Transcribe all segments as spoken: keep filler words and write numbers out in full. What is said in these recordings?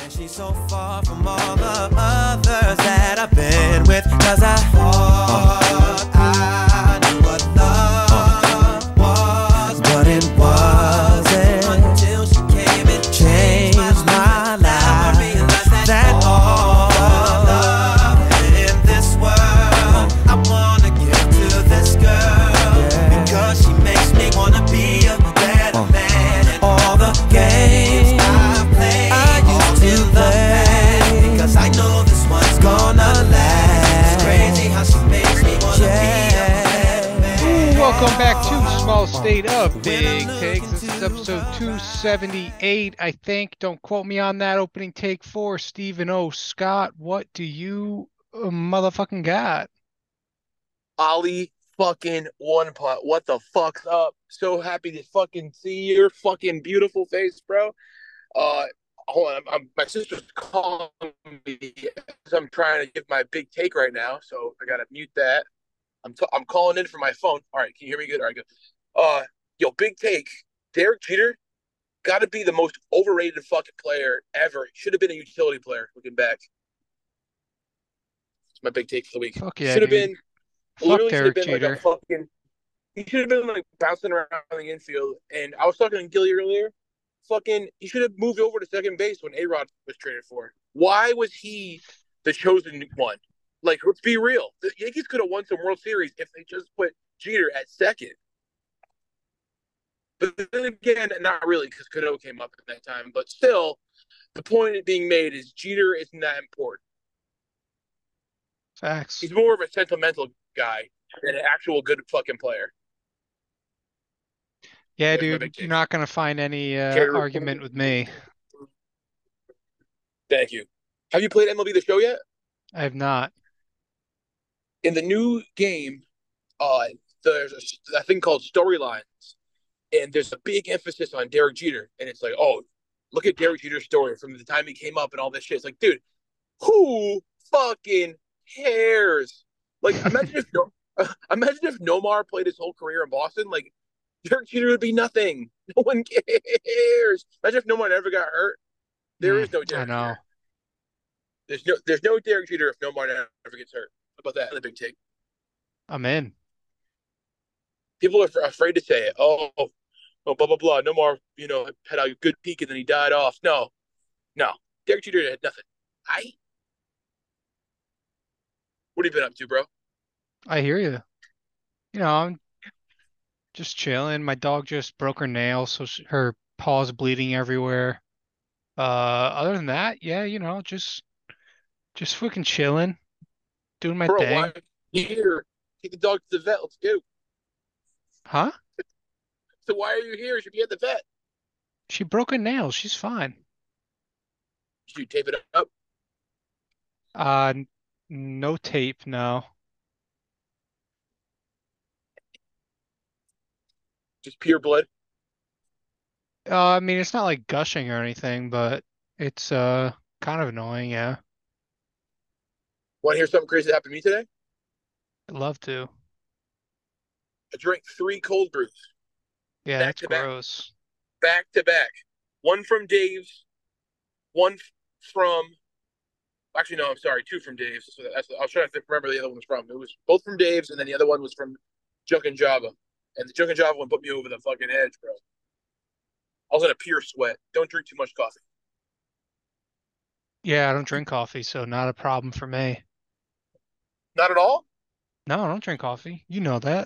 And she's so far from all the others that I've been with. Cause I thought I knew what love was, but it wasn't until she came and changed my life. That all the love in this world I wanna give to this girl, because she makes me wanna be a better man. And all the games I play in the past, because I know this one's gonna last. It's crazy how she makes me wanna be a better man. Welcome back to Small State of Big Takes. This is episode two seventy-eight, I think. Don't quote me on that. Opening take for Stephen O. Scott. What do you uh, motherfucking got? Ollie fucking one pot. What the fuck's up? So happy to fucking see your fucking beautiful face, bro. Uh, hold on. I'm, I'm, my sister's calling me because I'm trying to give my big take right now, so I gotta mute that. I'm t- I'm calling in from my phone. All right, can you hear me good? All right, good. Uh, yo, big take. Derek Jeter got to be the most overrated fucking player ever. Should have been a utility player. Looking back, it's my big take for the week. Fuck yeah, should have dude. been Fuck literally should have Derek been Jeter. like a fucking. He should have been like bouncing around the infield. And I was talking to Gilly earlier. Fucking, he should have moved over to second base when A-Rod was traded for. Why was he the chosen one? Like, let's be real. The Yankees could have won some World Series if they just put Jeter at second. But then again, not really, because Cano came up at that time. But still, the point being made is Jeter isn't that important. Facts. He's more of a sentimental guy than an actual good fucking player. Yeah, There's my dude, big you're take. not going to find any uh, Care- argument with me. Thank you. Have you played M L B The Show yet? I have not. In the new game, uh, there's a, a thing called storylines, and there's a big emphasis on Derek Jeter. And it's like, oh, look at Derek Jeter's story from the time he came up and all this shit. It's like, dude, who fucking cares? Like, imagine if no, imagine if Nomar played his whole career in Boston. Like, Derek Jeter would be nothing. No one cares. Imagine if Nomar never got hurt. There Mm, is no Derek I know. Jeter. There's no, there's no Derek Jeter if Nomar never gets hurt. How about that? The big take. I'm in. People are f- afraid to say it. Oh, oh, blah blah blah. Nomar, you know, had a good peak and then he died off. No, no. Derek Jeter had nothing. I. What have you been up to, bro? I hear you. You know, I'm just chilling. My dog just broke her nail, so she, her paw's bleeding everywhere. Uh, other than that, yeah, you know, just just fucking chilling, doing my Bro, thing. why here? Take the dog to the vet. Let's go. Huh? So why are you here? You should be at the vet. She broke a nail. She's fine. Did you tape it up? Uh, n- no tape, no. Just pure blood. Uh, I mean, it's not like gushing or anything, but it's uh kind of annoying, yeah. Want to hear something crazy that happened to me today? I'd love to. I drank three cold brews Yeah, back that's to back, gross. back to back. One from Dave's, one from. Actually, no, I'm sorry, two from Dave's. So that's, I was trying to remember the other one was from. It was both from Dave's, and then the other one was from Junk and Java. And the Junk and Java one put me over the fucking edge, bro. I was in a pure sweat. Don't drink too much coffee. Yeah, I don't drink coffee, so not a problem for me. Not at all? No, I don't drink coffee. You know that.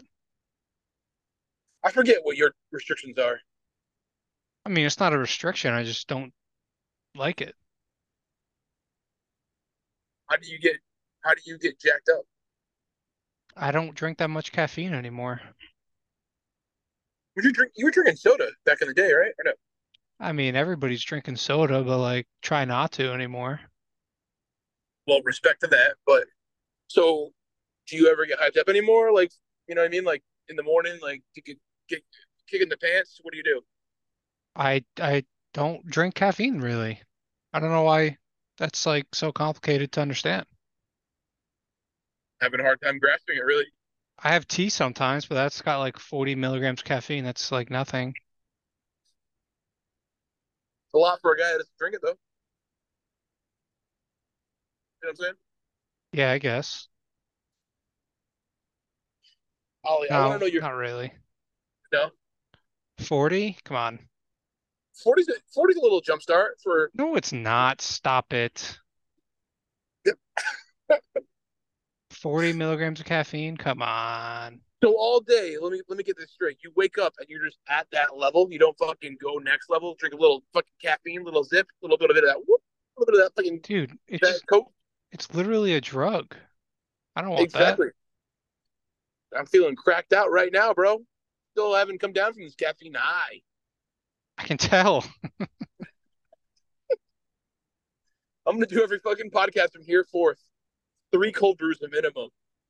I forget what your restrictions are. I mean, it's not a restriction. I just don't like it. How do you get how do you get jacked up? I don't drink that much caffeine anymore. Were you drink you were drinking soda back in the day, right? Or no? I mean, everybody's drinking soda, but like, try not to anymore. Well, respect to that, but so do you ever get hyped up anymore? Like, you know what I mean? Like in the morning, like to get get kicking the pants. What do you do? I I don't drink caffeine really. I don't know why that's like so complicated to understand. Having a hard time grasping it, really. I have tea sometimes, but that's got like forty milligrams caffeine. That's like nothing. It's a lot for a guy that doesn't drink it though. You know what I'm saying? Yeah, I guess. Ollie, I want to No, know your not really. no. forty? Come on. forty's a, forty's a little jump start for No, it's not. Stop it. forty milligrams of caffeine? Come on. so all day. Let me let me get this straight. You wake up and you're just at that level. You don't fucking go next level. Drink a little fucking caffeine, little zip, a little bit of it of that whoop, a little bit of that fucking Dude, that it's coke. it's literally a drug. I don't want that. Exactly. I'm feeling cracked out right now, bro. Still haven't come down from this caffeine high. I can tell. I'm gonna do every fucking podcast from here forth. Three cold brews a minimum.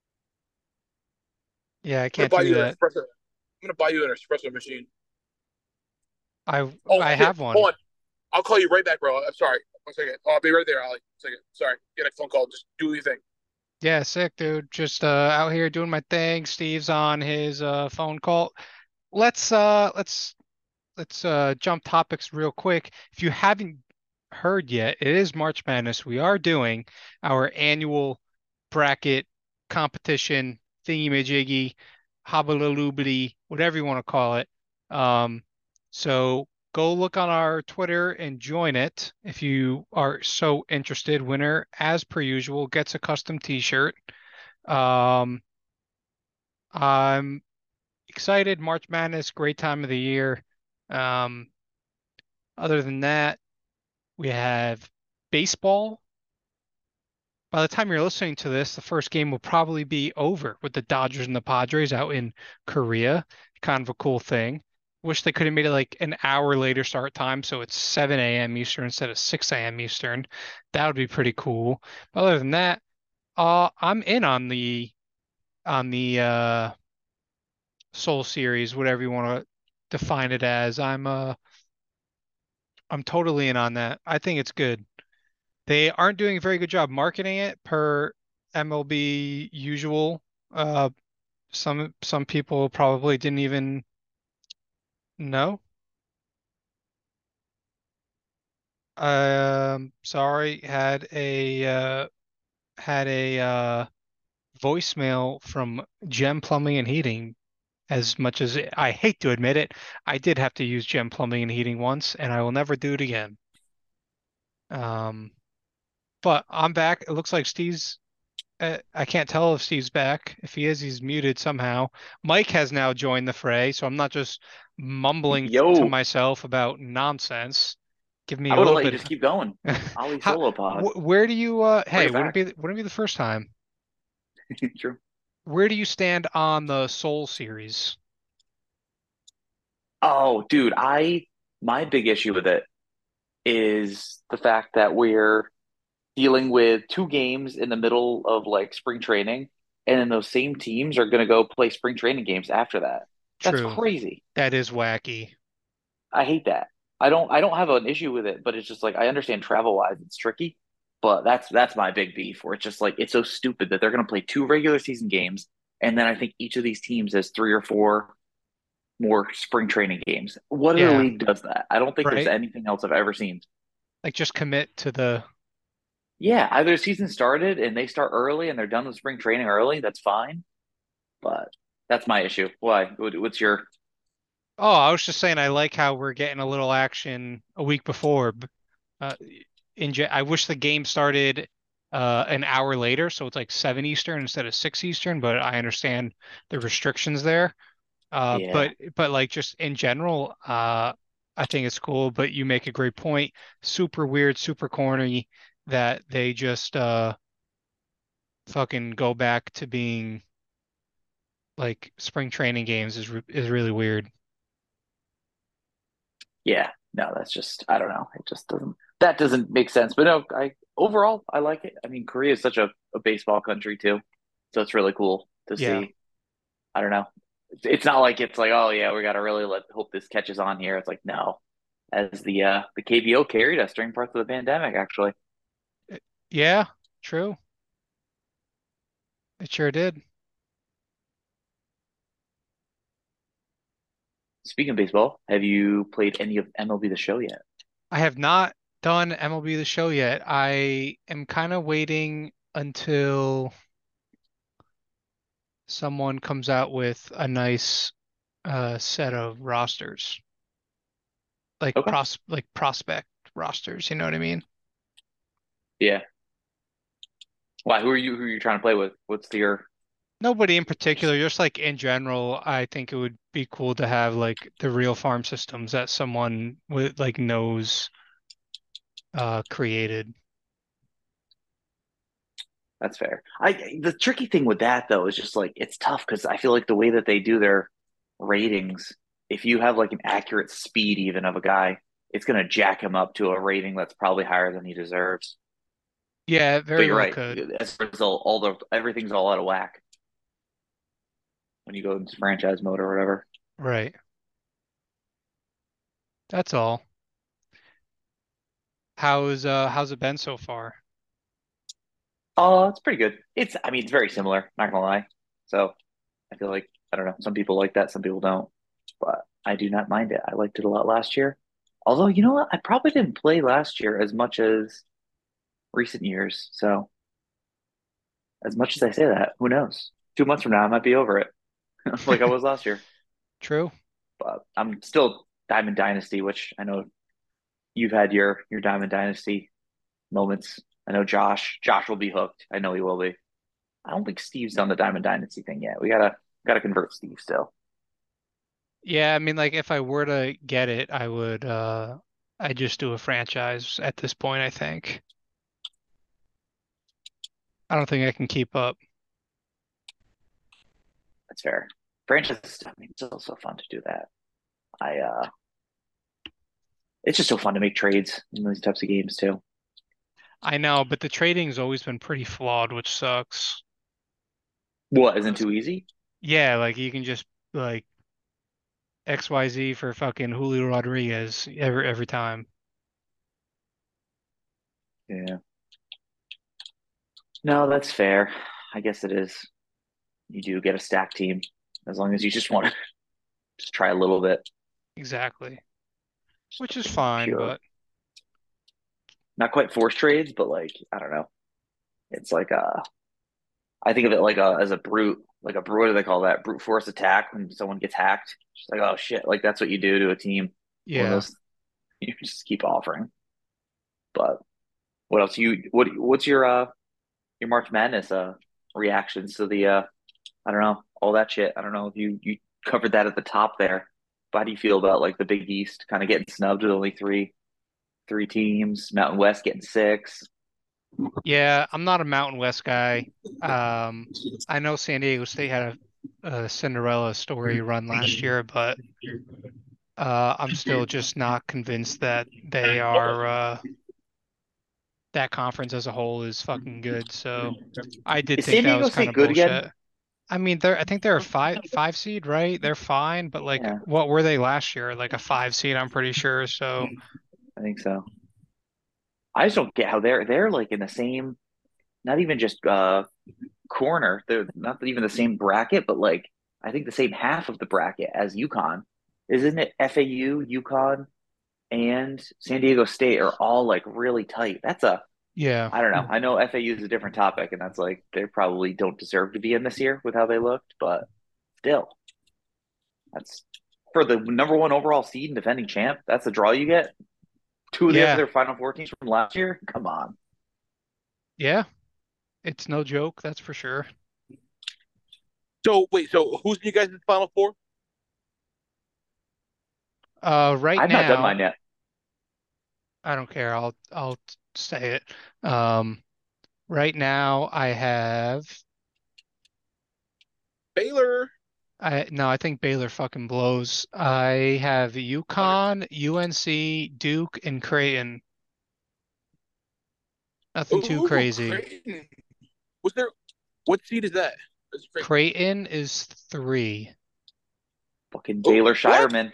Yeah, I I'm gonna can't buy do you an that. espresso. I'm gonna buy you an espresso machine. I Oh I shit! have one. Hold on. I'll call you right back, bro. I'm sorry. One second. Oh, I'll be right there, Ollie. One second. Sorry. Get a phone call. Just do your thing. Yeah, sick, dude. Just uh out here doing my thing. Steve's on his uh phone call. Let's uh let's let's uh jump topics real quick. If you haven't heard yet, it is March Madness. We are doing our annual bracket competition thingy-majiggy, hobbalaloobly, whatever you want to call it. Um, so go look on our Twitter and join it if you are so interested. Winner, as per usual, gets a custom t-shirt. Um, I'm excited. March Madness, great time of the year. Um, other than that, we have baseball. By the time you're listening to this, the first game will probably be over with the Dodgers and the Padres out in Korea. Kind of a cool thing. Wish they could have made it like an hour later start time, so it's seven a m. Eastern instead of six a m. Eastern. That would be pretty cool. But other than that, uh, I'm in on the on the uh, Soul Series, whatever you want to define it as. I'm uh I'm totally in on that. I think it's good. They aren't doing a very good job marketing it per M L B usual. Uh, some some people probably didn't even know. Um, sorry, had a uh, had a uh, voicemail from Gem Plumbing and Heating. As much as I hate to admit it, I did have to use Gem Plumbing and Heating once, and I will never do it again. Um, but I'm back. It looks like Steve's Uh, I can't tell if Steve's back. If he is, he's muted somehow. Mike has now joined the fray, so I'm not just mumbling to Yo, myself about nonsense. Give me I a would have little let you bit. just keep going. Ollie How, solo pod. wh where do you, uh, Bring hey, it wouldn't back. be, wouldn't be the first time. True. Where do you stand on the Soul series? Oh, dude, I my big issue with it is the fact that we're dealing with two games in the middle of like spring training, and then those same teams are going to go play spring training games after that. That's True. crazy. That is wacky. I hate that. I don't I don't have an issue with it, but it's just like I understand travel wise it's tricky, but that's that's my big beef where it's just like it's so stupid that they're going to play two regular season games and then I think each of these teams has three or four more spring training games. What other Yeah, league does that? I don't think there's right? anything else I've ever seen. Like just commit to the, Yeah, either the season started and they start early and they're done with spring training early, that's fine, but that's my issue. Why? What- What's your oh, I was just saying I like how we're getting a little action a week before. b- Uh, in J I wish the game started uh, an hour later, so it's like seven Eastern instead of six Eastern, but I understand the restrictions there. Uh, yeah. but but like just in general, uh, I think it's cool. But you make a great point. Super weird, super corny that they just uh, fucking go back to being like spring training games is re is really weird. Yeah, no, that's just I don't know. It just doesn't that doesn't make sense. But no, I overall I like it. I mean, Korea is such a, a baseball country too, so it's really cool to Yeah, see. I don't know. It's, it's not like it's like oh yeah, we got to really let hope this catches on here. It's like no, as the uh the K B O carried us during parts of the pandemic. Actually, yeah, true. It sure did. speaking of baseball, have you played any of M L B The Show yet? I have not done M L B The Show yet. I am kind of waiting until someone comes out with a nice uh, set of rosters, like Okay. pros like prospect rosters. You know what I mean? Yeah. Why? Who are you? Who are you trying to play with? What's your? Nobody in particular, just like in general, I think it would be cool to have like the real farm systems that someone with like knows uh created. That's fair. I the tricky thing with that though is just like it's tough because I feel like the way that they do their ratings, if you have like an accurate speed even of a guy, it's gonna jack him up to a rating that's probably higher than he deserves. Yeah, it But very you're well right. could. As a result, all the everything's all out of whack when you go into franchise mode or whatever. Right. That's all. How's uh how's it been so far? Oh, it's pretty good. It's I mean it's very similar, not gonna lie. So I feel like I don't know, some people like that, some people don't. But I do not mind it. I liked it a lot last year. Although, you know what? I probably didn't play last year as much as recent years. So as much as I say that, who knows? Two months from now, I might be over it, like I was last year. True. But I'm still Diamond Dynasty, which I know you've had your your Diamond Dynasty moments. I know Josh. Josh will be hooked. I know he will be. I don't think Steve's done the Diamond Dynasty thing yet. We gotta gotta convert Steve still. Yeah, I mean like if I were to get it, I would uh I just do a franchise at this point, I think. I don't think I can keep up. That's fair. Franchise, I mean, it's also fun to do that. I uh It's just so fun to make trades in these types of games too. I know, but the trading's always been pretty flawed, which sucks. What isn't too easy? Yeah, like you can just like X Y Z for fucking Julio Rodriguez every every time. Yeah. No, that's fair. I guess it is. You do get a stack team as long as you just want to just try a little bit. Exactly. Which is fine, Pure. but Not quite force trades, but like I don't know. It's like uh I think of it like a as a brute, like a what do they call that? Brute force attack when someone gets hacked. Just like, oh shit, like that's what you do to a team. One of yeah. those you just keep offering. But what else? You what what's your uh your March Madness uh reactions to the uh I don't know, all that shit. I don't know if you you covered that at the top there. But how do you feel about like the Big East kind of getting snubbed with only three three teams, Mountain West getting six? Yeah, I'm not a Mountain West guy. Um, I know San Diego State had a, a Cinderella story run last year, but uh, I'm still just not convinced that they are uh, that conference as a whole is fucking good. So I did Is think San that Diego was kind State of good again? bullshit. I mean, they're I think they're a five five seed, right? They're fine, but like, Yeah, what were they last year? Like a five seed, I'm pretty sure. So I think so. I just don't get how they're they're like in the same, not even just uh corner. They're not even the same bracket, but like I think the same half of the bracket as UConn. Isn't it F A U, UConn, and San Diego State are all like really tight. That's a yeah, I don't know. I know F A U is a different topic, and that's like they probably don't deserve to be in this year with how they looked, but still, that's for the number one overall seed and defending champ. That's the draw you get. Two of the yeah, other Final Four teams from last year. Come on. yeah. It's no joke, that's for sure. So wait, so who's in you guys' final four? Uh, right I've not done now, mine yet. I don't care. I'll I'll say it. Um, right now I have Baylor. I no, I think Baylor fucking blows. I have UConn, U N C, Duke, and Creighton. Nothing too Ooh, crazy. Creighton. Was there? What seed is that? That's Creighton. Creighton is three. Fucking Oh, Baylor what? Shireman.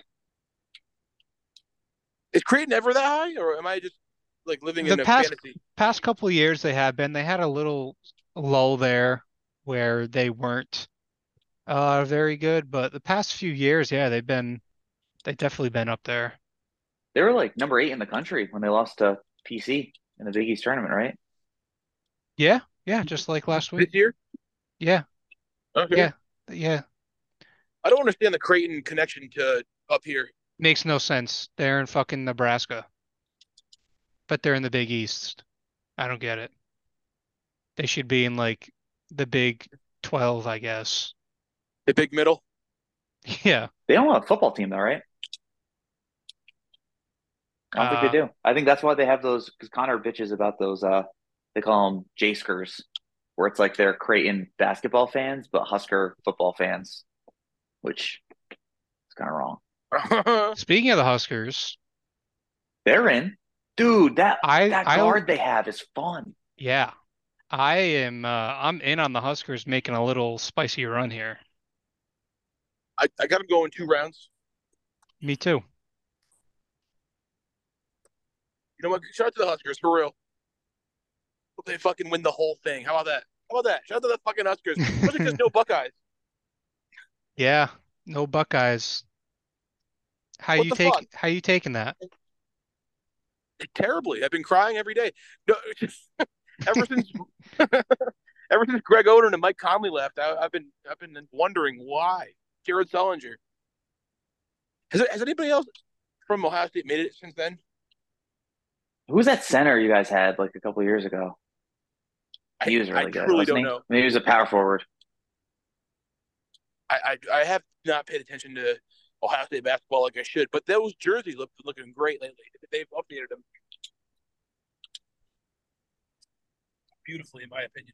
Is Creighton ever that high, or am I just like living The in a past fantasy? past couple of years they have been. They had a little lull there where they weren't uh very good, but the past few years, yeah, they've been they definitely been up there. They were like number eight in the country when they lost to P C in the Big East tournament, right? Yeah, yeah, just like last This week. year? Yeah, Okay. yeah, yeah. I don't understand the Creighton connection to up here. Makes no sense. They're in fucking Nebraska, but they're in the Big East. I don't get it. They should be in like the Big twelve, I guess. The big middle. Yeah. They don't have a football team though, right? I don't think they Uh, do. I think that's why they have those because Connor bitches about those. Uh, they call them J-skers, where it's like they're Creighton basketball fans but Husker football fans, which is kind of wrong. Speaking of the Huskers, They're in, dude. That I that I guard they have is fun. yeah, I am uh, I'm in on the Huskers making a little spicy run here. I, I got them going two rounds. Me too. You know what? Shout out to the Huskers for real. Hope they fucking win the whole thing. How about that? How about that? Shout out to the fucking Huskers. Especially because no Buckeyes. Yeah, no Buckeyes. How What you the fuck? take how you taking that? Terribly. I've been crying every day. No, ever since ever since Greg Oden and Mike Conley left, I, I've been I've been wondering why. Jared Sullinger. Has has anybody else from Ohio State made it since then? Who was that center you guys had like a couple years ago? He was I, really I good, truly wasn't don't he? know. Maybe he was a power forward. I, I I have not paid attention to Ohio State basketball like I should, but those jerseys look looking great lately. They've updated them beautifully, in my opinion.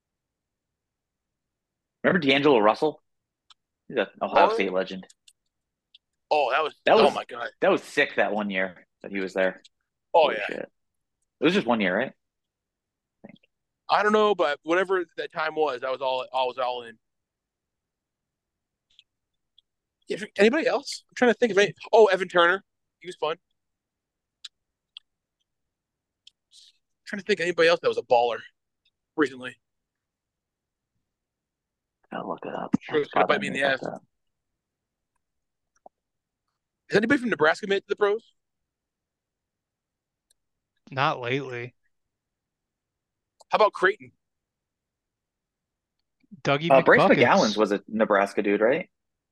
Remember D'Angelo Russell? He's an Ohio Oh, State legend. oh, that was That oh was my god. that was sick that one year that he was there. Oh Holy yeah. shit. It was just one year, right? I don't know, but whatever that time was, I was all I was all in. Yeah, anybody else? I'm trying to think of any. Oh, Evan Turner. He was fun. I'm trying to think of anybody else that was a baller recently. I'll look it up. Sure, it's gonna bite me in the ass. That. Has anybody from Nebraska made it to the pros? Not lately. How about Creighton? Dougie Uh, Bryce McBuckets. McGowan's was a Nebraska dude, right?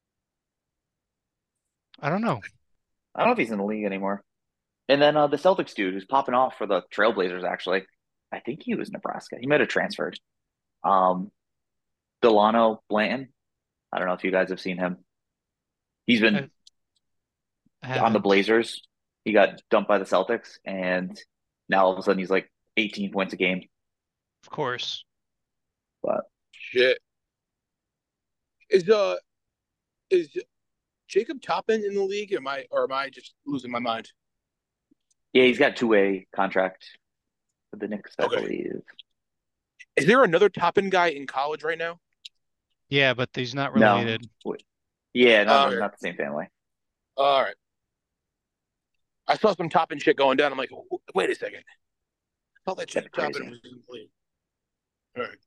I don't know. I don't know if he's in the league anymore. And then uh, the Celtics dude who's popping off for the Trailblazers, actually. I think he was Nebraska. He might have transferred. Um, Delano Blanton. I don't know if you guys have seen him. He's been I, I on the haven't. Blazers. He got dumped by the Celtics, and now all of a sudden he's like eighteen points a game. Of course. But Shit. Is uh is Jacob Toppin in the league? Am I or am I just losing my mind? yeah, he's got two way contract with the Knicks, I Okay. believe. Is there another Toppin guy in college right now? Yeah, but he's not No. related. Wait. Yeah, not, Oh, okay. not the same family. All right. I saw some Toppin shit going down. I'm like, wait a second. I thought that Jacob That's Toppin crazy. was in the league. All right.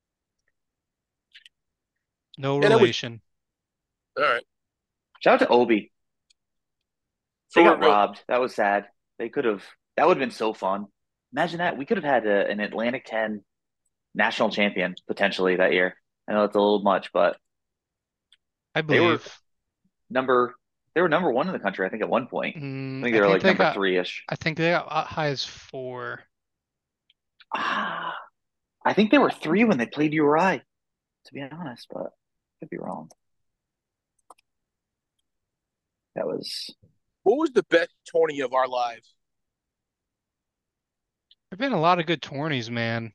No Yeah, that was- relation. All right. Shout out to Obi. They For got real. robbed. That was sad. They could have. That would have been so fun. Imagine that. We could have had a, an Atlantic ten national champion potentially that year. I know it's a little much, but I They were- believe. number they were number one in the country. I think at one point. Mm, I think they were like they number got. three ish. I think they got uh, high as four. Ah, I think they were three when they played U R I. To be honest, but I could be wrong. That was What was the best tourney of our lives? There've been a lot of good tourneys, man.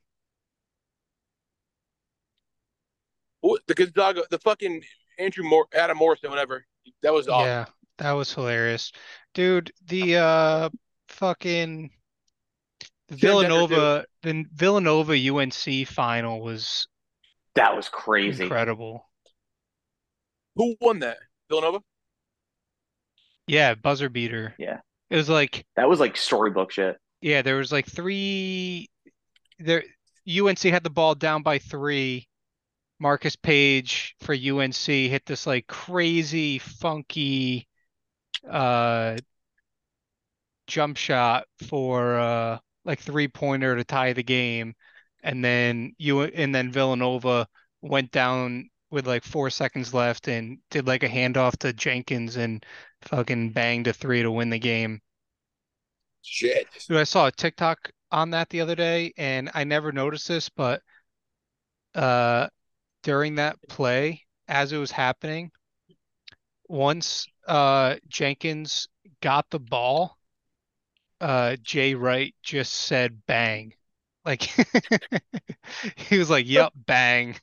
What, the Gonzaga, the fucking Andrew Moore, Adam Morrison, whatever. That was awesome. Yeah, that was hilarious. Dude, the uh fucking Villanova, the Villanova U N C final was that was crazy. incredible. Who won that? Villanova? Yeah, buzzer beater. Yeah. It was like, That was like storybook shit. yeah, there was like three there U N C had the ball down by three. Marcus Page for U N C hit this like crazy funky uh jump shot for uh like three pointer to tie the game, and then you and then Villanova went down with like four seconds left and did like a handoff to Jenkins and fucking banged a three to win the game. Shit. Dude, I saw a TikTok on that the other day, and I never noticed this, but uh during that play, as it was happening, once uh Jenkins got the ball, uh Jay Wright just said bang. Like he was like, "Yep, bang."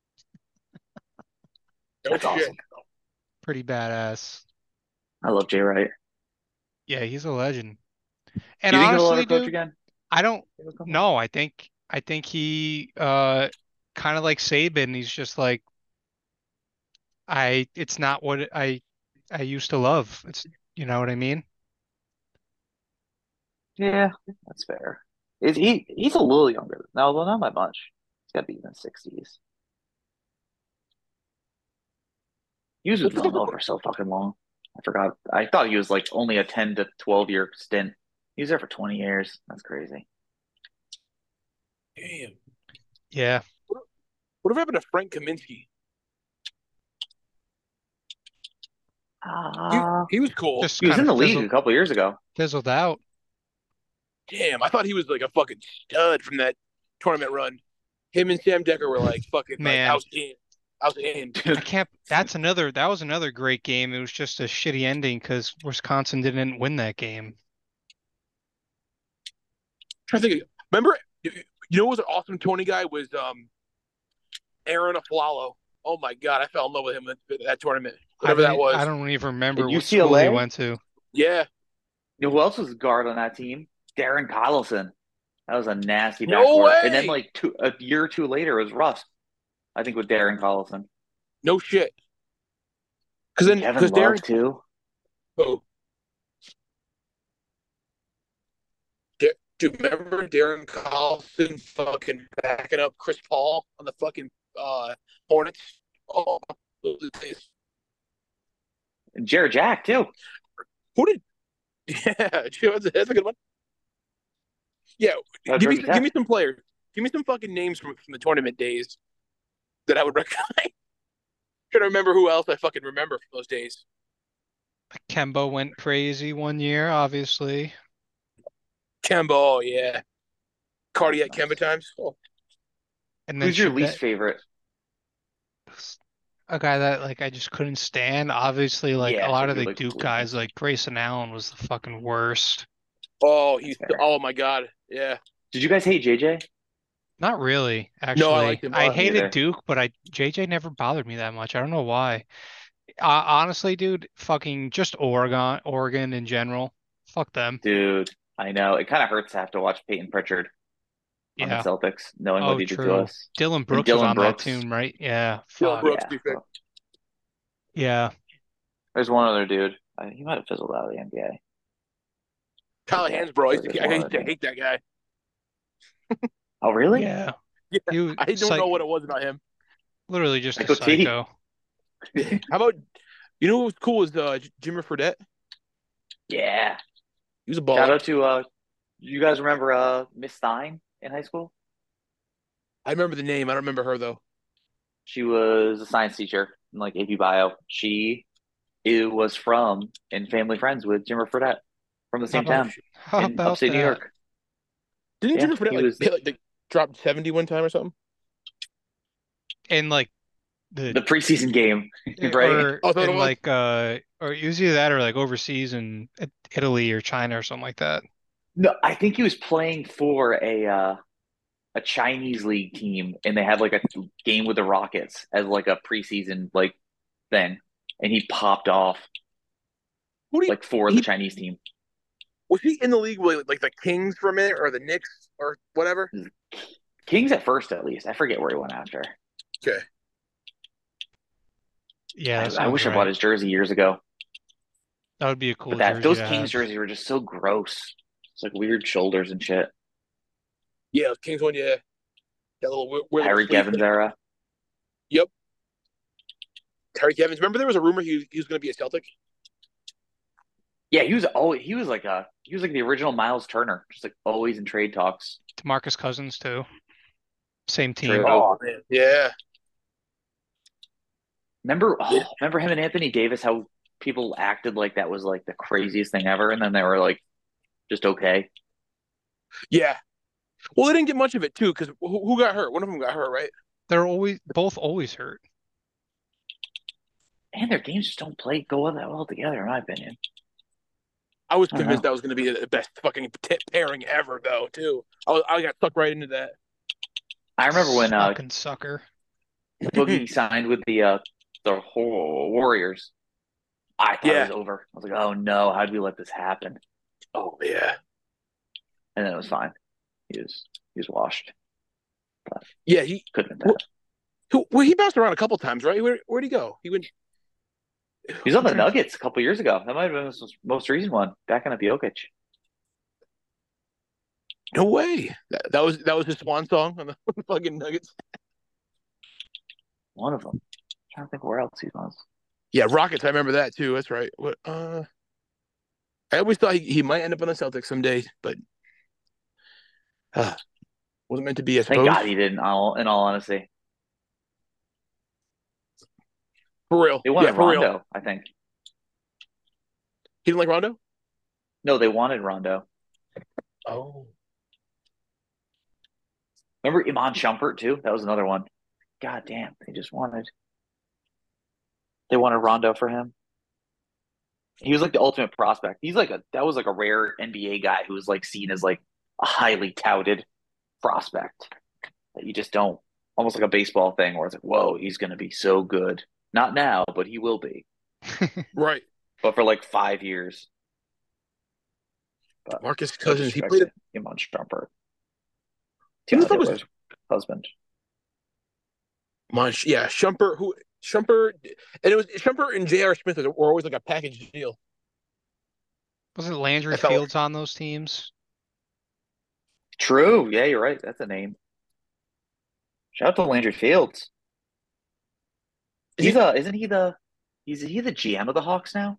No That's shit. awesome. Pretty badass. I love Jay Wright. Yeah, he's a legend. And Do you think he'll let her honestly, coach dude, again? I don't know. I think I think he uh kind of like Saban, he's just like I it's not what I I used to love. It's you know what I mean? Yeah, that's fair. Is he? He's a little younger. No, well, not by much. He's got to be in the sixties. He was with Villanova for so fucking long. I forgot. I thought he was like only a ten to twelve year stint. He was there for twenty years. That's crazy. Damn. Yeah. Whatever happened to Frank Kaminsky? He, Uh, he was cool. Just he was kind in the of league a fizzled couple years ago. fizzled out. Damn, I thought he was like a fucking stud from that tournament run. Him and Sam Decker were like fucking like Man. I was in. I was in. I can't. That's another. That was another great game. It was just a shitty ending because Wisconsin didn't win that game. trying to think. Remember, you know, what was an awesome Tony guy was um, Aaron Aflalo. Oh my god, I fell in love with him at that tournament. Whatever I that don't, was. I don't even remember At what school U C L A? he went to. Yeah. You know who else was a guard on that team? Darren Collison. That was a nasty No backcourt. way! And then like two, a year or two later, it was Russ. I think with Darren Collison. No shit. Because then, Kevin because Love Darren. too. Oh. Da- Dude, remember Darren Collison fucking backing up Chris Paul on the fucking uh, Hornets? Oh, those days. And Jared Jack too. Who did? Yeah, that's a, that's a good one. Yeah, Uh, give me Georgia Tech. give me some players. Give me some fucking names from from the tournament days that I would recognize. Trying to remember who else I fucking remember from those days. Kemba went crazy one year, obviously. Kemba, oh yeah, cardiac Nice. Kemba times. Oh, And then Who's your Shabbat- least favorite? a guy that like I just couldn't stand. Obviously, like Yeah, a lot so of you're, the like, Duke bleeding. guys, like Grayson Allen was the fucking worst. oh, he's That's fair. oh my god, yeah. Did you guys hate J J? Not really, actually. No, I liked him a I lot. hated Neither. Duke, but I J J never bothered me that much. I don't know why. Uh, honestly, dude, fucking just Oregon, Oregon in general. Fuck them. Dude, I know. It kind of hurts to have to watch Peyton Pritchard on the Yeah. Celtics, knowing Oh, what he did to true. us. Dylan And Brooks was Dylan on Brooks. that team, right? Yeah. Dylan Fuck. Brooks, Yeah. be fair. Yeah. There's one other dude. I, he might have fizzled out of the N B A. Tyler Yeah, Hansbrough, I, used there's to, I one used to other. hate that guy. Oh, really? Yeah. Yeah, He was I don't psych- know what it was about him. literally just a Psycho T. psycho. How about you know what was cool was uh, Jimmer Fredette? Yeah. He was a Shout baller. out to uh, you guys remember uh Miss Stein in high school? I remember the name. I don't remember her though. She was a science teacher in like A P Bio. She it was from and family friends with Jimmer Fredette from the same How about- town How in about upstate that? New York. Didn't Yeah, Jimmer Fredette he like, was- hit, like, like drop seventy one time or something? And like the, The preseason game, right? or Oh, I thought it and was- like uh or it was either that or like overseas in Italy or China or something like that. No, I think he was playing for a uh, a Chinese league team, and they had like a game with the Rockets as like a preseason like thing, and he popped off Who do you, like for he- the Chinese team. was he in the league with like the Kings for a minute or the Knicks or whatever? Kings at first, at least. I forget where he went after. Okay. Yeah, that I, I sounds wish I right. bought his jersey years ago. That would be a cool But that jersey those to Kings have. jerseys were just so gross. It's like weird shoulders and shit. Yeah, the Kings one, yeah. That little weird, weird Harry little sleeve Evans thing. era. Terry Evans. Remember there was a rumor he, he was going to be a Celtic? Yeah, he was always he was like a he was like the original Miles Turner, just like always in trade talks. DeMarcus Cousins too. Same team. True. Oh man, yeah. Remember, Yeah. oh, remember him and Anthony Davis? How people acted like that was like the craziest thing ever, and then they were like just okay. Yeah. Well, they didn't get much of it too, because who, who got hurt? One of them got hurt, right? They're always both always hurt. And their games just don't play go that well together, in my opinion. I was I don't convinced know. that was going to be the best fucking t- pairing ever, though. Too. I was, I got sucked right into that. I remember when uh, Fucking sucker. Boogie signed with the uh, the Warriors. I thought Yeah. it was over. I was like, oh no, how did we let this happen? Oh yeah. And then it was fine. He was he was washed. Yeah. He Couldn't have been bad. who well, he bounced around a couple times, right? Where where'd he go? He went. He was on the Nuggets a couple years ago. That might have been his most recent one, backing up Jokic. No way. That, that was that was his swan song on the fucking Nuggets. One of them. I'm trying to think where else he was. Yeah, Rockets. I remember that too. That's right. What? Uh, I always thought he, he might end up on the Celtics someday, but uh, wasn't meant to be. I Thank suppose. God he didn't. All in all honesty, For real. they wanted Yeah, for Rondo. real. I think. He didn't like Rondo. No, they wanted Rondo. Oh. Remember Iman Shumpert too? That was another one. God damn, they just wanted. They wanted Rondo for him. He was like the ultimate prospect. He's like a that was like a rare N B A guy who was like seen as like a highly touted prospect that you just don't almost like a baseball thing where it's like, whoa, he's gonna be so good. Not now, but he will be. Right. But for like five years. But Marcus no Cousins. He disrespect played. to Iman Shumpert. Who the Tiana fuck was Taylor's husband. Mon, yeah, Shumpert. Who Shumpert? And it was Shumpert and J R. Smith were always like a package deal. Wasn't Landry I felt- Fields on those teams? True. Yeah, you're right. That's a name. Shout out to Landry Fields. Is He's he- uh isn't he the he's he the G M of the Hawks now?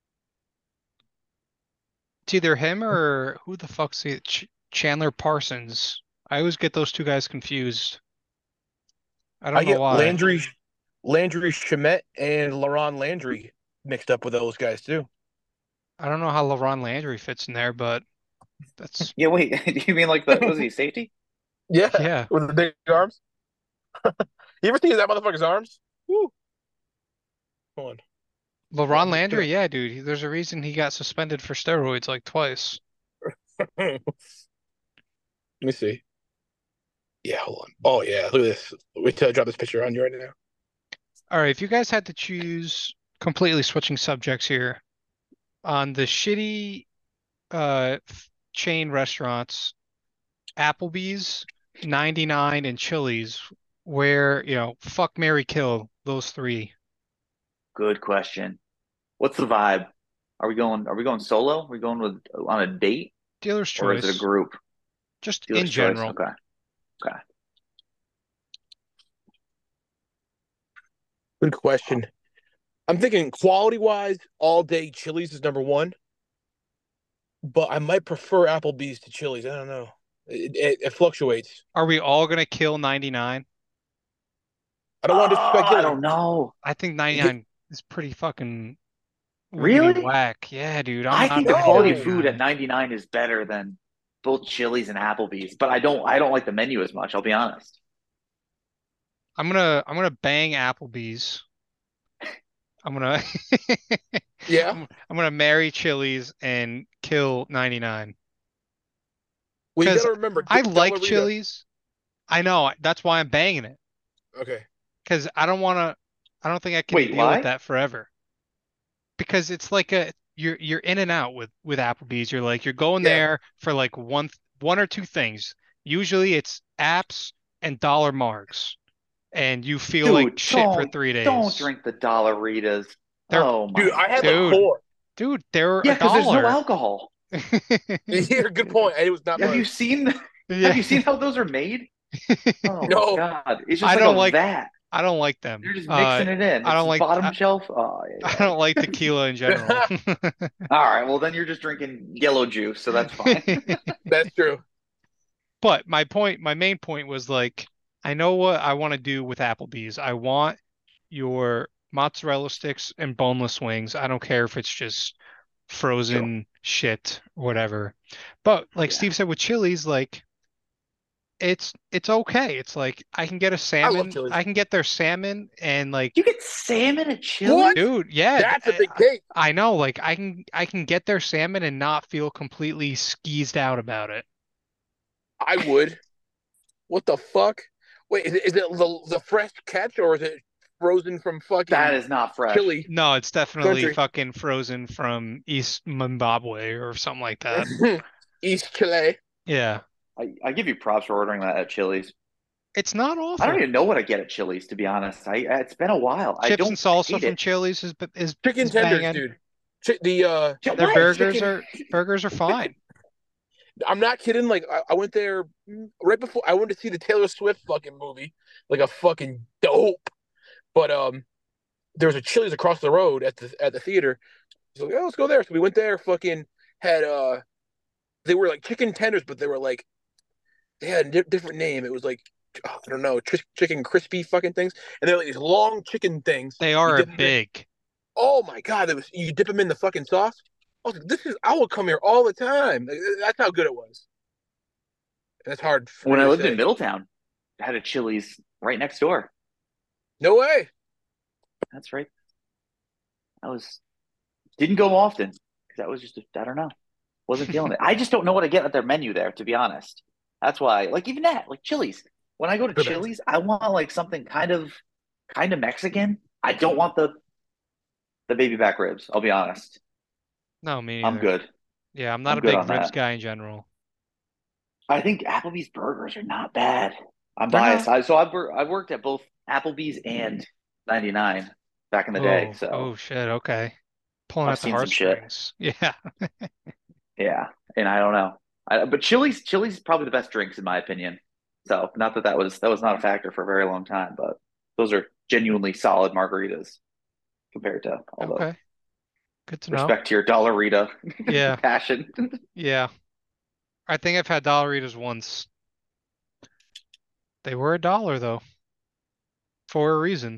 It's either him or who the fuck's the Ch Chandler Parsons. I always get those two guys confused. I don't I know get why. Landry, Landry Shamet and Laron Landry mixed up with those guys too. I don't know how LaRon Landry fits in there, but that's Yeah, wait, do you mean like the was he safety? Yeah, yeah. with the big arms. You ever see that motherfucker's arms? Woo. Come on. LaRon Landry, yeah, dude. he- There's a reason he got suspended for steroids like twice. Let me see. Yeah, hold on. Oh yeah, look at this. Wait till I drop this picture on you right now. All right, if you guys had to choose, completely switching subjects here, on the shitty uh f- chain restaurants, Applebee's, ninety-nine, and Chili's, where, you know, fuck, marry, kill, those three. Good question. What's the vibe? Are we going are we going solo? Are we going with on a date Dealer's or is it a choice, group? just Dealer's in choice. general. Okay. Okay. Good question. I'm thinking quality wise, all day Chili's is number one, but I might prefer Applebee's to Chili's. I don't know. It, it, it fluctuates. Are we all gonna kill ninety-nine? I don't want to disrespect Oh, I Chili's. don't know. I think ninety-nine is pretty fucking Really? whack. Yeah, dude. I'm I not think the gonna quality kill of food at ninety-nine. ninety-nine is better than both Chili's and Applebee's, but I don't I don't like the menu as much, I'll be honest. I'm gonna I'm gonna bang Applebee's. I'm gonna Yeah. I'm, I'm gonna marry Chili's and kill ninety-nine. Well, you 'Cause gotta remember. I Del like Rita- Chili's. I know. That's why I'm banging it. Okay. Because I don't want to. I don't think I can Wait, deal why? with that forever. Because it's like a you're you're in and out with with Applebee's. You're like you're going Yeah. there for like one one or two things. Usually it's apps and dollar marks, and you feel like Dude, shit for don't three days. don't drink the Dollaritas. They're- Oh my Dude, I had Dude. like four. Dude, they're Yeah, a because there's no dollar. alcohol. Yeah, good point. It was not Have mine. you seen have Yeah. you seen how those are made? Oh No. my God. It's just I like don't a like- vat. I don't like them. You're just Uh, mixing it in. I It's don't just like bottom I, shelf. Oh, yeah, I yeah. don't like tequila in general. All right. Well, then you're just drinking yellow juice, so that's fine. That's true. But my point, my main point was like, I know what I want to do with Applebee's. I want your mozzarella sticks and boneless wings. I don't care if it's just Sure. frozen shit, whatever. But like Yeah. Steve said with Chili's, like it's it's okay. It's like I can get a I love salmon. Chili's. I can get their salmon and like, You get salmon at What? Chili's? dude, yeah, th- That's a big cake. I know. Like I can I can get their salmon and not feel completely skeezed out about it. I would. What the fuck? Wait, is it, is it the, the fresh catch or is it frozen from That fucking is not fresh. Chili No, it's definitely country? fucking frozen from East Zimbabwe or something like that. East Chile. Yeah. I, I give you props for ordering that at Chili's. It's not I don't awful. even know what I get at Chili's, to be honest. I It's been a while. I Chips and don't salsa hate from it. Chili's is is Chicken is tenders, banging. dude. Chi- the uh, Ch- Their What? burgers chicken. are burgers are fine. I'm not kidding. Like I, I went there mm, right before I went to see the Taylor Swift fucking movie, like a fucking dope. But um, there was a Chili's across the road at the at the theater. So yeah, let's go there. So we went there. Fucking had uh, they were like chicken tenders, but they were like they had a di- different name. It was like oh, I don't know, ch- chicken crispy fucking things, and they're like these long chicken things. They You are dip 'em in. big. Oh my god, it was you dip them in the fucking sauce. I was like, this is I will come here all the time. Like, that's how good it was. That's hard for When me I to lived in say. Middletown, I had a Chili's right next door. No way. That's right. I was didn't go often because that was just I I don't know. Wasn't feeling it. I just don't know what I get at their menu there, to be honest. That's why, like even that, like Chili's. When I go to Good man. Chili's, I want like something kind of kind of Mexican. I don't want the the baby back ribs. I'll be honest. No, me I'm neither. good. Yeah, I'm not I'm a good big on ribs that. guy in general. I think Applebee's burgers are not bad. I'm They're biased. not. I so I've wor- I've worked at both Applebee's and ninety-nine back in the day. Oh, oh So shit. Okay. Pulling I've out the seen some shit. heartstrings. Yeah. Yeah, and I don't know. I, but Chili's Chili's is probably the best drinks in my opinion. So not that that was that was not a factor for a very long time, but those are genuinely solid margaritas compared to all the Okay. Good to know. respect to your Dollarita Yeah. passion. Yeah. I think I've had Dollaritas once. They were a dollar though, for a reason.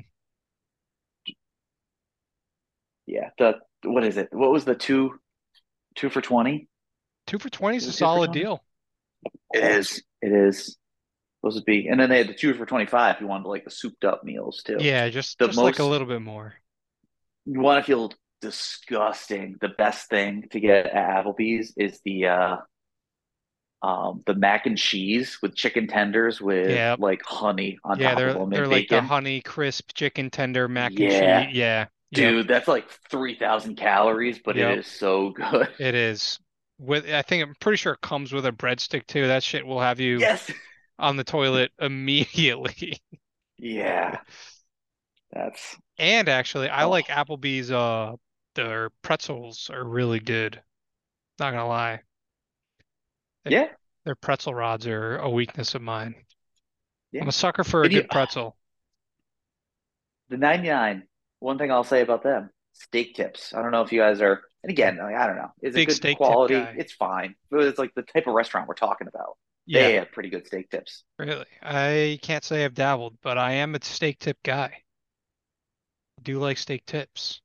Yeah, the what is it? What was the two two for twenty? Two for twenty is Is a it two for solid twenty? deal. It is. It is. Supposed to be, and then they had the two for twenty five. You wanted like the souped up meals too. Yeah, just The just like a most little bit more. you want to feel disgusting. The best thing to get at Applebee's is the uh um the mac and cheese with chicken tenders with Yeah. like honey on Yeah, top of they're them they're and like the bacon. honey crisp chicken tender mac and Yeah, cheese. Yeah. Yep. dude, that's like three thousand calories, but it Yep. is so good. It is. With I think I'm pretty sure it comes with a breadstick too. That shit will have you Yes. on the toilet immediately. Yeah, that's And actually, I oh like Applebee's uh their pretzels are really good. Not gonna lie. They- yeah, Their pretzel rods are a weakness of mine. I'm yeah. a sucker for a But you, good pretzel. the ninety-nine, one thing I'll say about them, steak tips. I don't know if you guys are, and again, like, I don't know. Is it Big good steak tip quality? guy. It's fine. But it's like the type of restaurant we're talking about. Yeah, They have pretty good steak tips. really. I can't say I've dabbled, but I am a steak tip guy. I do like steak tips.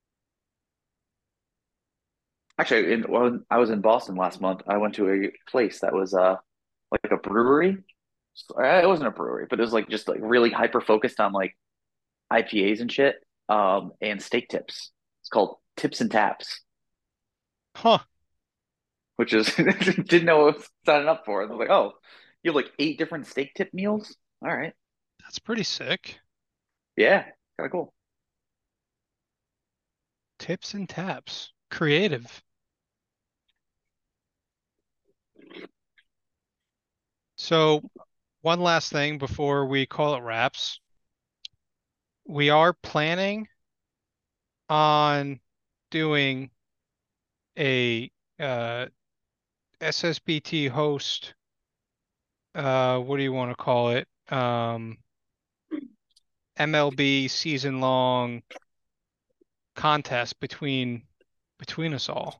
Actually, in, when I was in Boston last month, I went to a place that was uh like a brewery. So, uh, It wasn't a brewery, but it was like just like really hyper focused on like I P As and shit, um, and steak tips. It's called Tips and Taps, Huh, which is didn't know what I was signing up for. I was like, oh, you have like eight different steak tip meals. All right, that's pretty sick. yeah, kind of cool. Tips and taps. Creative. So, one last thing before we call it wraps. We are planning on doing a uh, S S B T host. Uh, what do you want to call it? Um, M L B season long contest between between us all.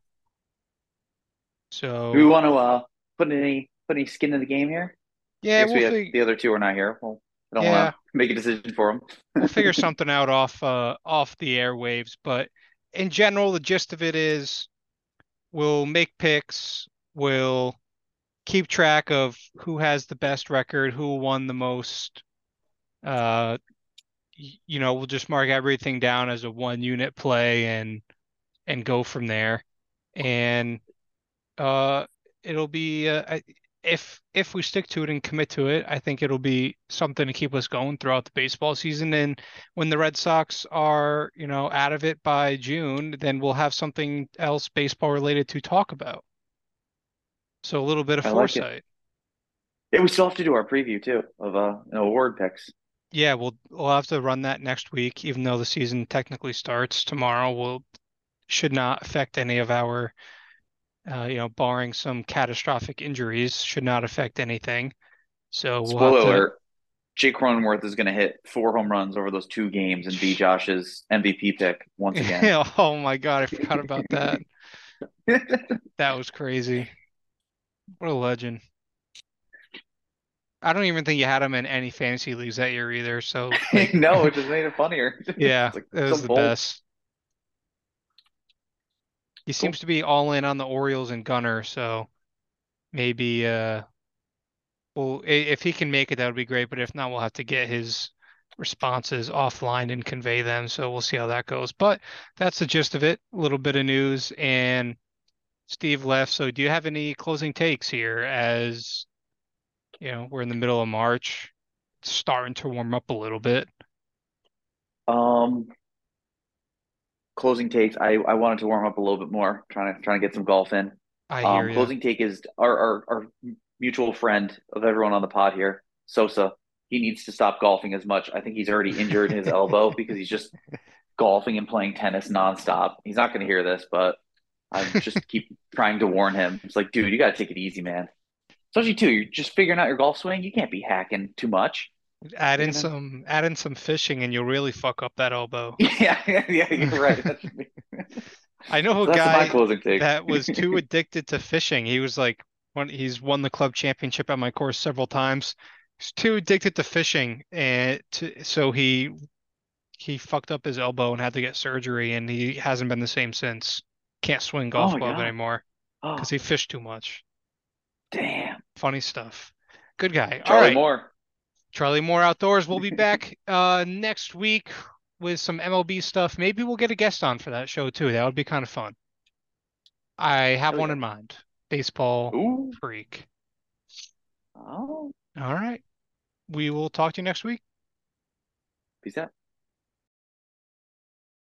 Do we So want to uh put any put any skin in the game here? I yeah, guess we'll we have fig the other two are not here. Well, I don't want yeah, to make a decision for we'll figure them. something out off uh off the airwaves, but in general, the gist of it is we'll make picks, we'll keep track of who has the best record, who won the most. Uh, y- you know, we'll just mark everything down as a one unit play and and go from there. And uh, it'll be uh, I- if if we stick to it and commit to it, I think it'll be something to keep us going throughout the baseball season. And when the Red Sox are, you know, out of it by June, then we'll have something else baseball related to talk about. So a little bit of I like it. foresight. Yeah, we still have to do our preview too of uh you know, award picks. Yeah, we'll we'll have to run that next week, even though the season technically starts tomorrow. We'll should not affect any of our, uh, you know, barring some catastrophic injuries, should not affect anything. So we'll have Spoiler to. alert: Jake Cronenworth is going to hit four home runs over those two games and be Josh's M V P pick once again. Oh my God, I forgot about that. That was crazy. What a legend. I don't even think you had him in any fantasy leagues that year either. So like, No, it just made it funnier. yeah, It's like it so was the bold. best. He seems Cool. to be all in on the Orioles and Gunner, so maybe uh well, i- if he can make it, that would be great. But if not, we'll have to get his responses offline and convey them. So we'll see how that goes. But that's the gist of it. A little bit of news, and Steve left. So do you have any closing takes here? As you know, we're in the middle of March, it's starting to warm up a little bit. Um, closing takes. I I wanted to warm up a little bit more, trying to trying to get some golf in. I hear Um, you. closing take is our, our our mutual friend of everyone on the pod here, Sosa. He needs to stop golfing as much. I think he's already injured his elbow because he's just golfing and playing tennis nonstop. He's not going to hear this, but I just keep trying to warn him. It's like, dude, you got to take it easy, man. Especially too, you're just figuring out your golf swing. You can't be hacking too much. Add You're in gonna, some, add in some fishing, and you'll really fuck up that elbow. yeah, yeah, yeah. You're right. That should be... I know a So that's my guy closing take. that was too addicted to fishing. He was like, one, he's won the club championship at my course several times. He's too addicted to fishing, and to, so he he fucked up his elbow and had to get surgery, and he hasn't been the same since. Can't swing Oh golf my club god. anymore because Oh he fished too much. damn. Funny stuff. Good guy. All Charlie right, Moore. Charlie Moore Outdoors. We'll be back uh next week with some M L B stuff. Maybe we'll get a guest on for that show too. That would be kind of fun. I have Hell one yeah. in mind. Baseball Ooh. freak. Oh. All right. We will talk to you next week. Peace out.